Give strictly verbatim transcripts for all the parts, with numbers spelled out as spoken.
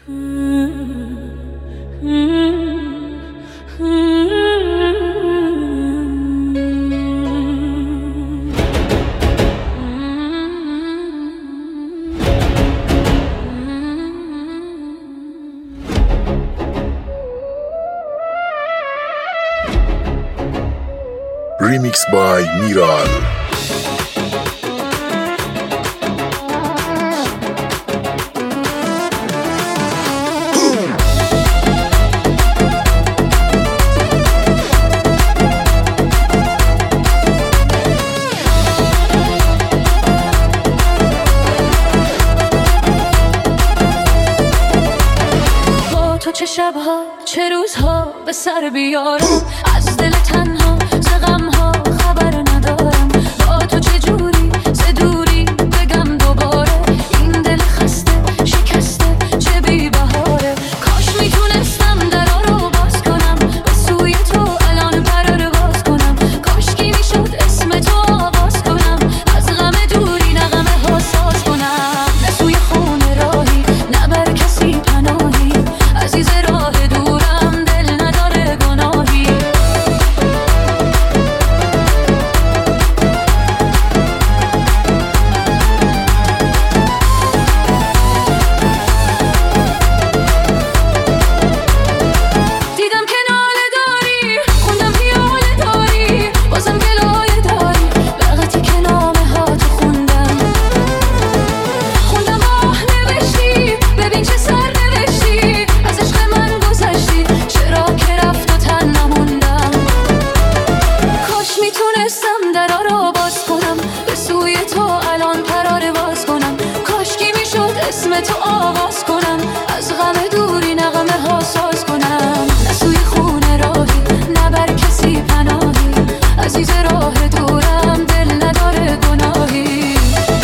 Remix by Miral. با تو چه شبها چه روزها به سر بیارم، از دل تنها چه غمها خبر ندارم. با تو چه جوری چه دوری بگم دوباره، این دل خسته شکسته چه بی بهاره. کاش میتونستم درا رو باز کنم، به سوی تو الان پر باز کنم. کاشکی میشد اسم تو آواز کنم، از غم دوری نغمه ها ساز کنم. نه سوی خونه راهی نه بر کسی پناهی، عزیز راه دورم دل نداره گناهی. دیدم که ناله داری، خوندم پیاله داری، بازم گلایه داری. وقتی که نامه ها تو خوندم خوندم آه نوشتی، ببین چه سر نوشتی. از عشق من گذشتی، چرا که رفت و تن نموندم. کاش میتونستم درا رو باز کنم، به سوی تو الان پراره باز کنم. کاشکی میشد اسم تو آواز کنم، از غم دوری نغمه ها ساز کنم. نه سوی خونه راهی نه بر کسی پناهی، عزیز راه دورم دل نداره گناهی.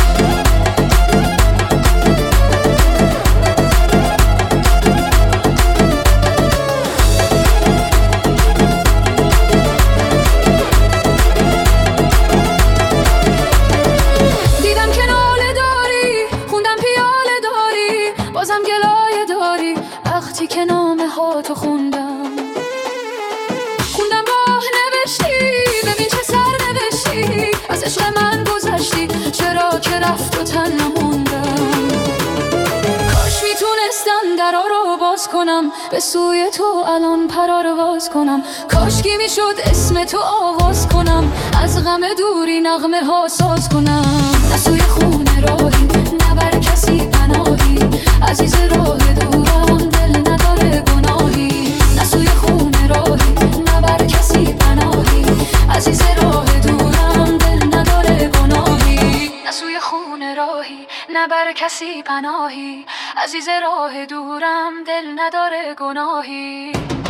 دیدم که ناله داری، خوندم پیاله داری، بازم گلایه داری. وقتی که نامه ها تو خوندم خوندم آه نوشتی، ببین چه سر نوشتی. از عشق من گذشتی، چرا که رفت و تن نموندم. کاش میتونستم درا رو باز کنم، به سوی تو الان پرار باز کنم. کاشکی میشد اسم تو آواز کنم، از غم دوری نغمه ها ساز کنم. نه سوی خونه راهی نه بر کسی پناهی، عزیز راه دورم دل نداره گناهی. نه سوی خونه راهی نه بر کسی پناهی، عزیز راه دورم دل نداره گناهی. نه سوی خونه راهی نه بر کسی پناهی، عزیز راه دورم دل نداره گناهی.